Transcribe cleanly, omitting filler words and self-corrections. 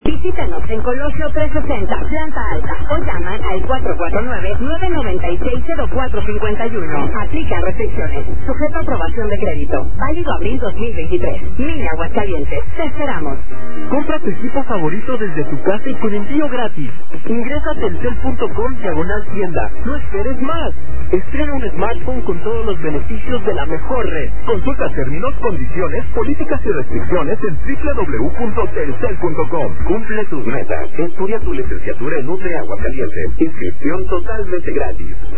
Visítanos en Colosio 360, planta alta, o llaman al 449-996-0451. Aplica restricciones. Sujeto a aprobación de crédito. Válido abril 2023. Mini Aguascalientes. Te esperamos. Compra tu equipo favorito desde tu casa y con envío gratis. Ingresa a telcel.com/tienda. No esperes más. Estrena un smartphone con todos los beneficios de la mejor red. Consulta términos, condiciones, políticas y restricciones en www.telcel.com. Cumple tus metas. Estudia tu licenciatura en Nutri Aguascalientes. Inscripción totalmente gratis.